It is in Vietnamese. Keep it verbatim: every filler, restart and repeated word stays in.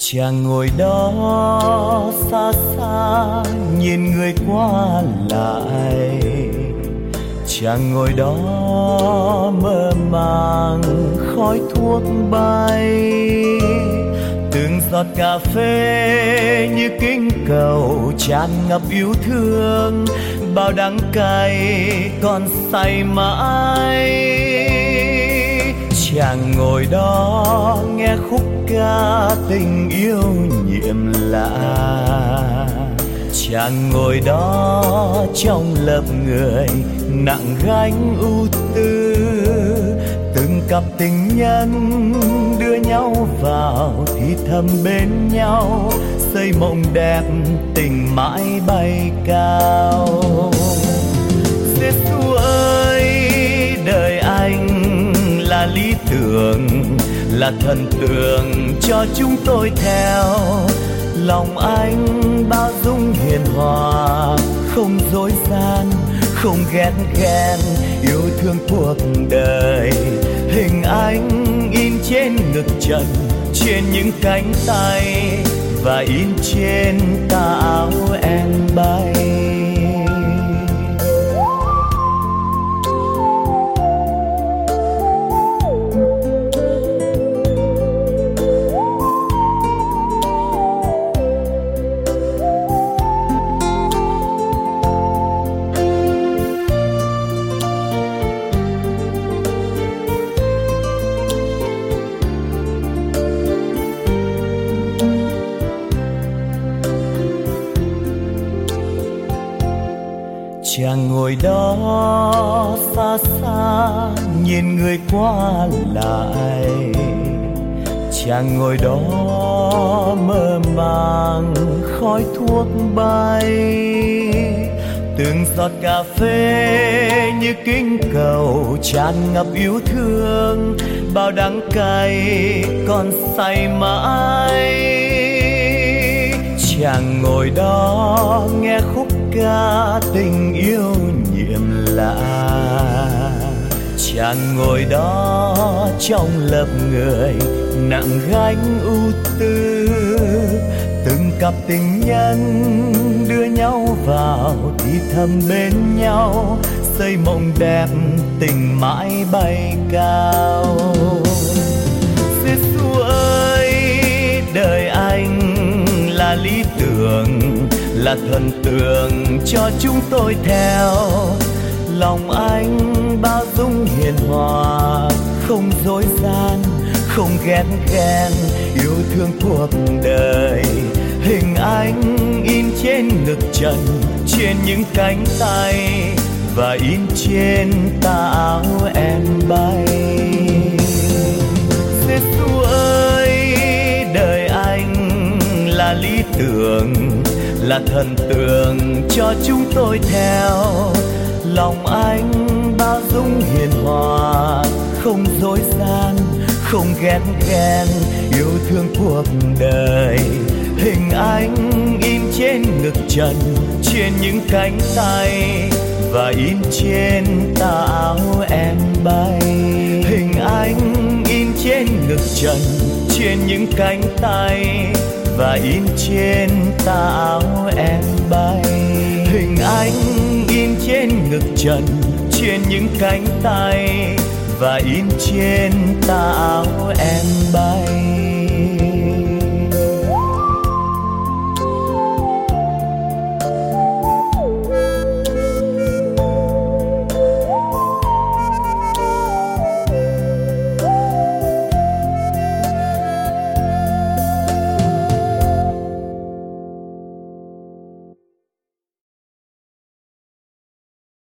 Chàng ngồi đó xa xa nhìn người qua lại, chàng ngồi đó mơ màng khói thuốc bay, từng giọt cà phê như kinh cầu tràn ngập yêu thương, bao đắng cay còn say mãi. Chàng ngồi đó nghe khúc ca tình yêu nhiệm lạ, chàng ngồi đó trong lớp người nặng gánh ưu tư, từng cặp tình nhân đưa nhau vào thì thầm bên nhau, xây mộng đẹp tình mãi bay cao. Giê-xu ơi, đời anh là lý tưởng, là thần tượng cho chúng tôi theo. Lòng anh bao dung hiền hòa, không dối gian, không ghét ghen, yêu thương cuộc đời. Hình anh in trên ngực trần, trên những cánh tay, và in trên tà áo em bay. Chàng ngồi đó xa xa nhìn người qua lại, chàng ngồi đó mơ màng khói thuốc bay, từng giọt cà phê như kinh cầu tràn ngập yêu thương, bao đắng cay còn say mãi. Chàng ngồi đó nghe khúc ca tình yêu nhiệm lạ, chàng ngồi đó trong lớp người nặng gánh ưu tư, từng cặp tình nhân đưa nhau vào thì thầm bên nhau, xây mộng đẹp tình mãi bay cao. Giê-xu ơi, đời anh là lý tưởng, là thần tượng cho chúng tôi theo. Lòng anh bao dung hiền hòa, không dối gian, không ghét ghen, yêu thương cuộc đời. Hình anh in trên ngực trần, trên những cánh tay, và in trên tà áo em bay. Giê-xu ơi, đời anh là lý tưởng, là thần tượng cho chúng tôi theo. Lòng anh bao dung hiền hòa, không dối gian, không ghét ghen, yêu thương cuộc đời. Hình anh in trên ngực trần, trên những cánh tay, và in trên tà áo em bay. Hình anh in trên ngực trần, trên những cánh tay, và in trên tà áo em bay. Hình anh in trên ngực trần, trên những cánh tay, và in trên tà áo em bay.